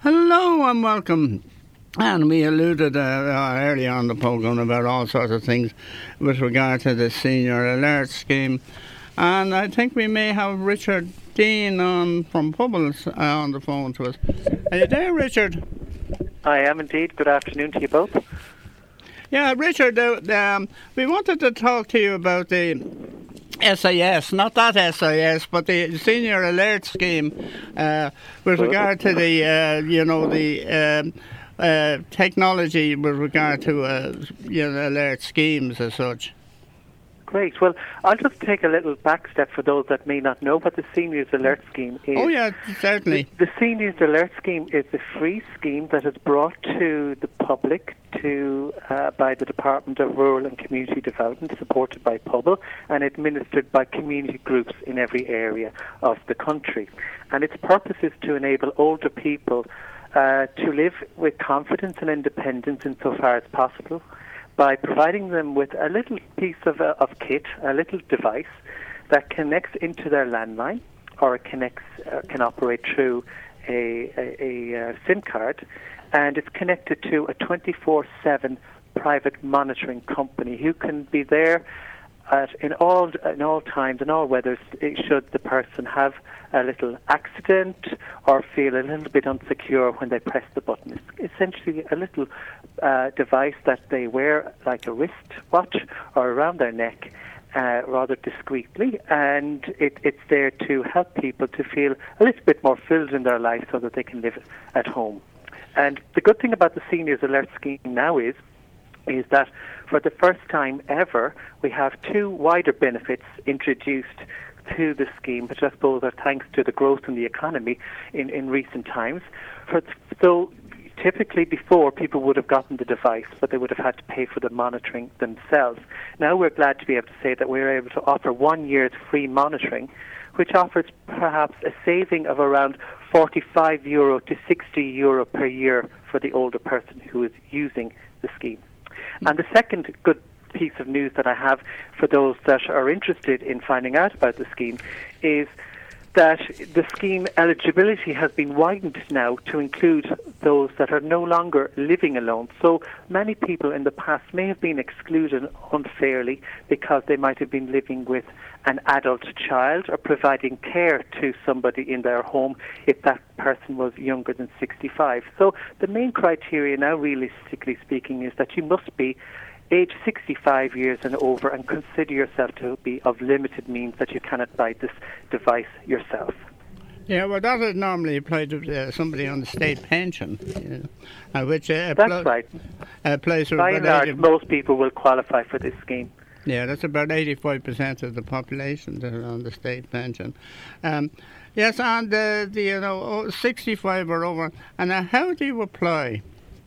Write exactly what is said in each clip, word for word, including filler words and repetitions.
Hello and welcome. And we alluded uh, earlier on the programme about all sorts of things with regard to the Senior Alert Scheme. And I think we may have Richard Dean on from Pobbles uh, on the phone to us. Are you there, Richard? I am indeed. Good afternoon to you both. Yeah, Richard, uh, um, we wanted to talk to you about the S I S, not that S I S, but the Senior Alert Scheme uh, with regard to the, uh, you know, the um, uh, technology with regard to uh, you know, alert schemes as such. Great. Well, I'll just take a little back step for those that may not know what the Seniors Alert Scheme is. Oh, yeah, certainly. The, the Seniors Alert Scheme is a free scheme that is brought to the public to uh, by the Department of Rural and Community Development, supported by Pobble, and administered by community groups in every area of the country. And its purpose is to enable older people uh, to live with confidence and independence insofar as possible, by providing them with a little piece of, uh, of kit, a little device that connects into their landline, or it connects, uh, can operate through a, a, a, a SIM card, and it's connected to a twenty-four seven private monitoring company who can be there at, in all in all times, in all weathers, should the person have a little accident or feel a little bit unsecure when they press the button. It's essentially a little uh, device that they wear like a wristwatch or around their neck, uh, rather discreetly, and it, it's there to help people to feel a little bit more filled in their life so that they can live at home. And the good thing about the Seniors Alert Scheme now is is that for the first time ever, we have two wider benefits introduced to the scheme, which I suppose are thanks to the growth in the economy in, in recent times. For, so typically before, people would have gotten the device, but they would have had to pay for the monitoring themselves. Now we're glad to be able to say that we're able to offer one year's free monitoring, which offers perhaps a saving of around forty-five euro to sixty euro per year for the older person who is using the scheme. And the second good piece of news that I have for those that are interested in finding out about the scheme is that the scheme eligibility has been widened now to include those that are no longer living alone. So many people in the past may have been excluded unfairly because they might have been living with an adult child or providing care to somebody in their home if that person was younger than sixty-five. So the main criteria now, realistically speaking, is that you must be age sixty-five years and over and consider yourself to be of limited means, that you cannot buy this device yourself. Yeah, well, that would normally apply to uh, somebody on the state pension, you know, uh, which uh, That's appl- right. Uh, applies to By and large, eighty most people will qualify for this scheme. Yeah, that's about eighty-five percent of the population that are on the state pension. Um, yes, and uh, the you know sixty-five or over. And uh, how do you apply?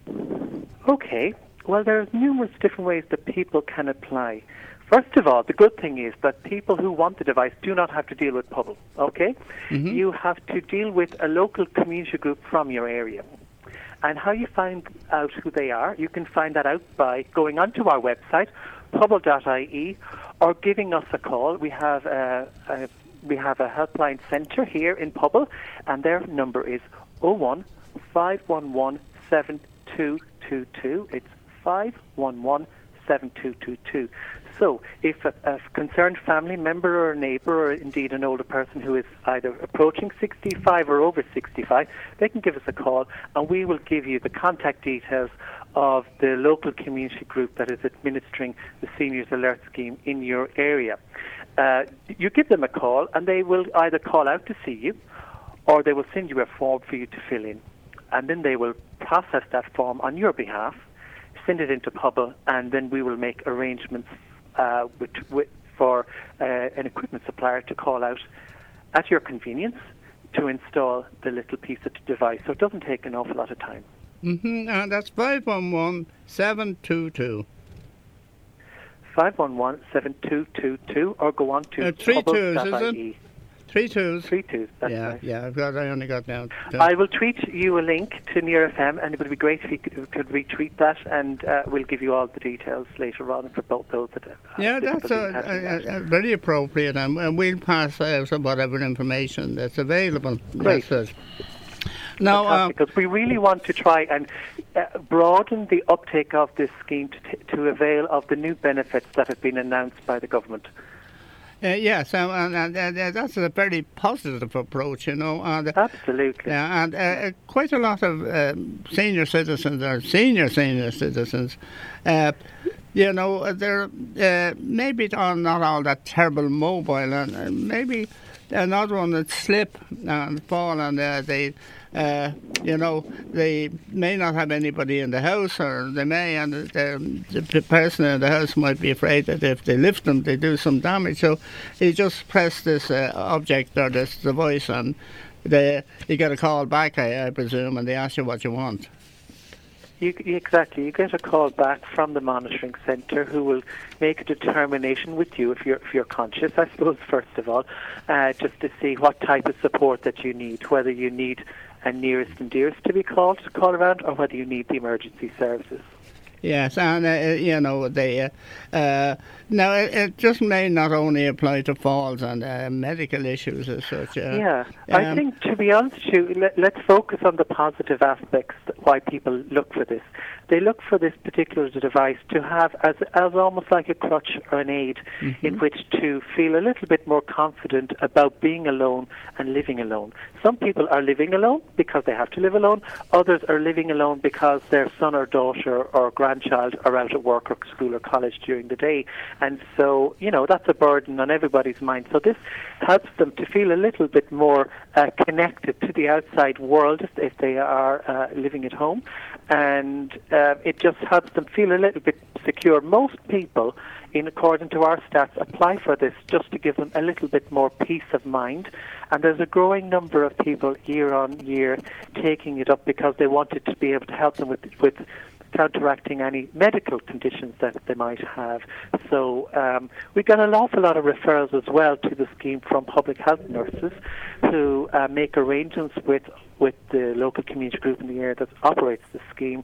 Okay. Well, there's numerous different ways that people can apply. First of all, the good thing is that people who want the device do not have to deal with Pobble, okay? Mm-hmm. You have to deal with a local community group from your area. And how you find out who they are, you can find that out by going onto our website, pobble dot I E, or giving us a call. We have a, a, we have a helpline centre here in Pobble, and their number is oh one, five one one, seven two two two. It's five one one, seven two two two. So if a, a concerned family member or a neighbour or indeed an older person who is either approaching sixty-five or over sixty-five, they can give us a call and we will give you the contact details of the local community group that is administering the Seniors Alert Scheme in your area. Uh, you give them a call and they will either call out to see you or they will send you a form for you to fill in. And then they will process that form on your behalf, send it into Pobble, and then we will make arrangements uh, with, with, for uh, an equipment supplier to call out at your convenience to install the little piece of device. So it doesn't take an awful lot of time. Mm-hmm. And that's five one one, seven two two. five one one, seven two two two, or go on to uh, three twos, is it? Three twos. Three twos, that's yeah, right. Yeah, I've got, I only got down. To I will tweet you a link to Near F M, and it would be great if you could, could retweet that, and uh, we'll give you all the details later on for both those that have Yeah, that's uh, uh, uh, very appropriate, and, and we'll pass out whatever information that's available. Great. That's No, um, because we really want to try and uh, broaden the uptake of this scheme to, t- to avail of the new benefits that have been announced by the government. Uh, yes, um, and, and, and uh, that's a very positive approach, you know. And, Absolutely. Yeah, and uh, quite a lot of um, senior citizens or senior senior citizens, uh, you know, they're uh, maybe not all that terrible mobile, and uh, maybe another one that slip and fall, and uh, they. Uh, you know, they may not have anybody in the house, or they may, and the, the person in the house might be afraid that if they lift them, they do some damage. So you just press this uh, object or this device, and they, you get a call back, I, I presume, and they ask you what you want. You, exactly. You get a call back from the monitoring centre who will make a determination with you if you're if you're conscious, I suppose, first of all, uh, just to see what type of support that you need, whether you need a nearest and dearest to be called to call around, or whether you need the emergency services. Yes, and uh, you know, they uh, uh, now it, it just may not only apply to falls and uh, medical issues as such. Uh, yeah, um, I think, to be honest with you, let, let's focus on the positive aspects, why people look for this. They look for this particular device to have as as almost like a crutch or an aid mm-hmm. in which to feel a little bit more confident about being alone and living alone. Some people are living alone because they have to live alone. Others are living alone because their son or daughter or grandchild are out at work or school or college during the day. And so, you know, that's a burden on everybody's mind. So this helps them to feel a little bit more uh, connected to the outside world if, if they are uh, living at home. And uh, it just helps them feel a little bit secure. Most people, in according to our stats, apply for this just to give them a little bit more peace of mind. And there's a growing number of people year on year taking it up because they wanted to be able to help them with with counteracting any medical conditions that they might have. So um, we got an awful lot of referrals as well to the scheme from public health nurses who uh, make arrangements with with the local community group in the area that operates the scheme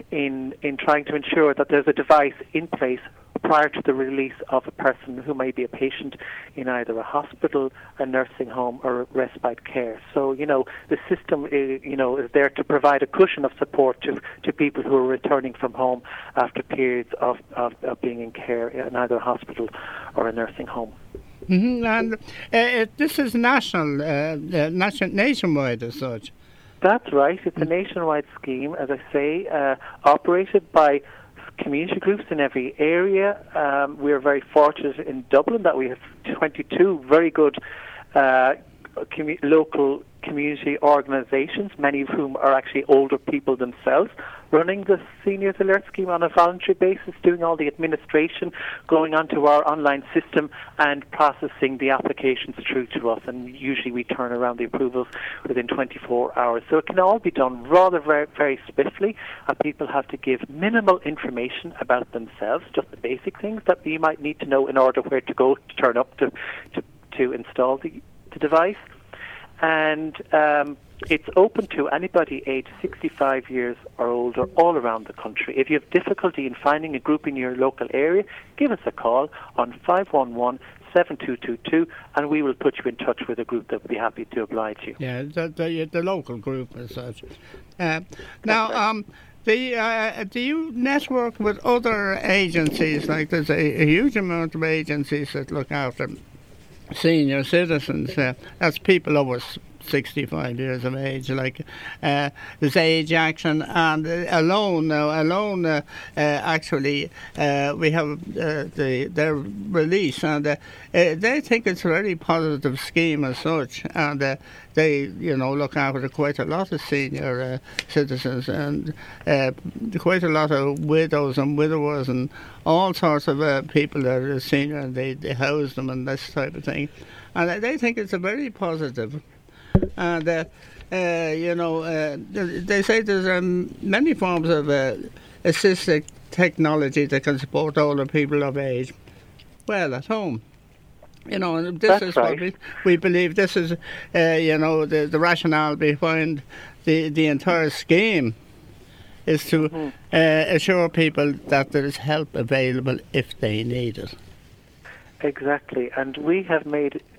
in in trying to ensure that there's a device in place prior to the release of a person who may be a patient in either a hospital, a nursing home, or respite care. So, you know, the system, is, you know, is there to provide a cushion of support to, to people who are returning from home after periods of, of, of being in care in either a hospital or a nursing home. Mm-hmm. And uh, it, this is national, uh, uh, nation, nationwide as such. That's right. It's a nationwide scheme, as I say, uh, operated by community groups in every area. Um, we are very fortunate in Dublin that we have twenty-two very good uh, commu- local community organisations, many of whom are actually older people themselves, running the Seniors Alert Scheme on a voluntary basis, doing all the administration, going onto our online system and processing the applications through to us. And usually we turn around the approvals within twenty-four hours. So it can all be done rather very, very swiftly, and people have to give minimal information about themselves, just the basic things that you might need to know in order where to go to turn up to, to, to install the, the device. And um, it's open to anybody aged sixty-five years or older all around the country. If you have difficulty in finding a group in your local area, give us a call on five one one, seven two two two and we will put you in touch with a group that will be happy to oblige you. Yeah, the, the, the local group as such. Uh, now, right. um, the, uh, do you network with other agencies? Like there's a, a huge amount of agencies that look after senior citizens, uh, that's people over sixty-five years of age, like uh, there's Age Action and uh, Alone. Now, Alone, uh, uh, actually, uh, we have uh, the, their release, and uh, uh, they think it's a very positive scheme as such, and uh, they, you know, look after quite a lot of senior uh, citizens and uh, quite a lot of widows and widowers and all sorts of uh, people that are senior, and they, they house them and this type of thing. And they think it's a very positive. And, uh, uh, you know, uh, they say there's um, many forms of uh, assistive technology that can support older people of age well at home. You know, and this That's is right. what we, we believe. This is, uh, you know, the, the rationale behind the, the entire scheme is to mm-hmm. uh, assure people that there is help available if they need it. Exactly, and we have made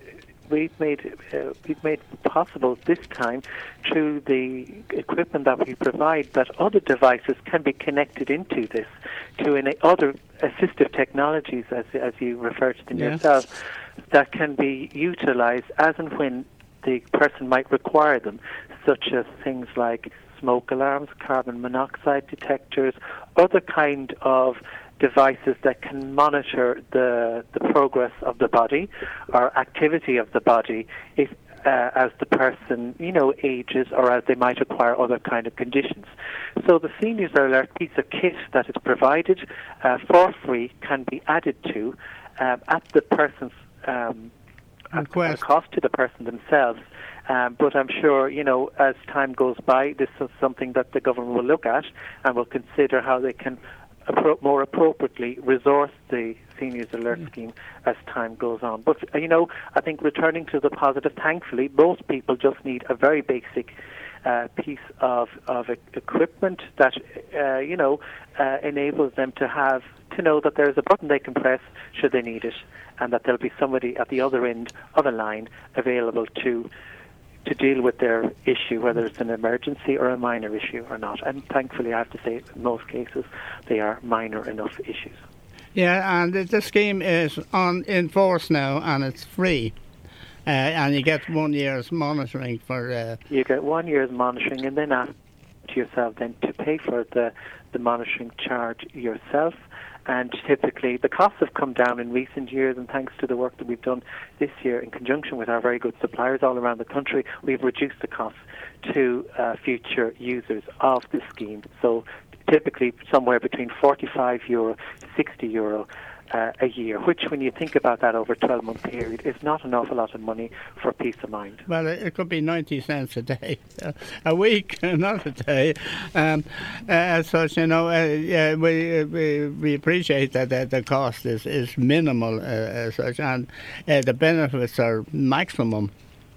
we've made uh, we've made possible this time through the equipment that we provide that other devices can be connected into this to in other assistive technologies, as as you referred to them yeah. yourself, that can be utilised as and when the person might require them, such as things like smoke alarms, carbon monoxide detectors, other kind of devices that can monitor the the progress of the body or activity of the body if uh, as the person, you know, ages or as they might acquire other kind of conditions. So the Seniors Alert piece of kit that is provided uh, for free can be added to um, at the person's um, at a cost to the person themselves. Um, but I'm sure, you know, as time goes by, this is something that the government will look at and will consider how they can appro- more appropriately resource the Seniors Alert mm. Scheme as time goes on. But, uh, you know, I think returning to the positive, thankfully, most people just need a very basic uh, piece of, of e- equipment that, uh, you know, uh, enables them to have, to know that there's a button they can press should they need it, and that there'll be somebody at the other end of a line available to to deal with their issue, whether it's an emergency or a minor issue or not. And thankfully, I have to say, in most cases, they are minor enough issues. Yeah, and the scheme is on in force now, and it's free. Uh, and you get one year's monitoring for... Uh, you get one year's monitoring, and then ask yourself then to pay for the, the monitoring charge yourself. And typically, the costs have come down in recent years, and thanks to the work that we've done this year in conjunction with our very good suppliers all around the country, we've reduced the costs to uh, future users of the scheme. So typically somewhere between forty-five euro to sixty euro uh, a year, which when you think about that over a twelve-month period is not an awful lot of money for peace of mind. Well, it could be ninety cents a day, a week, not a day. Um, uh, as such, you know, uh, yeah, we, we we appreciate that, that the cost is, is minimal uh, as such, and uh, the benefits are maximum.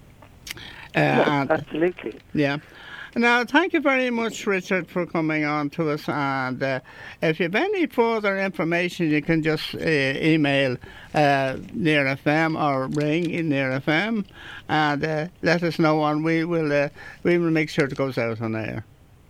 Uh, yeah, and, absolutely. Yeah. Now, thank you very much, Richard, for coming on to us. And uh, if you have any further information, you can just uh, email uh, Near F M or ring in Near F M and uh, let us know, and we will uh, we will make sure it goes out on air.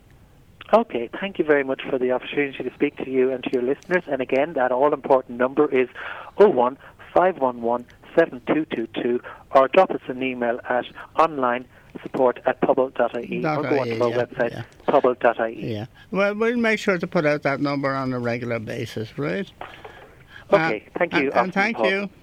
Okay, thank you very much for the opportunity to speak to you and to your listeners. And again, that all-important number is oh one five one one seven two two two, or drop us an email at online support at pobble dot I E, or go on to our yeah, website, yeah. pobble dot I E. Yeah. Well, we'll make sure to put out that number on a regular basis, right? Okay, uh, thank you. And, and thank Paul. you.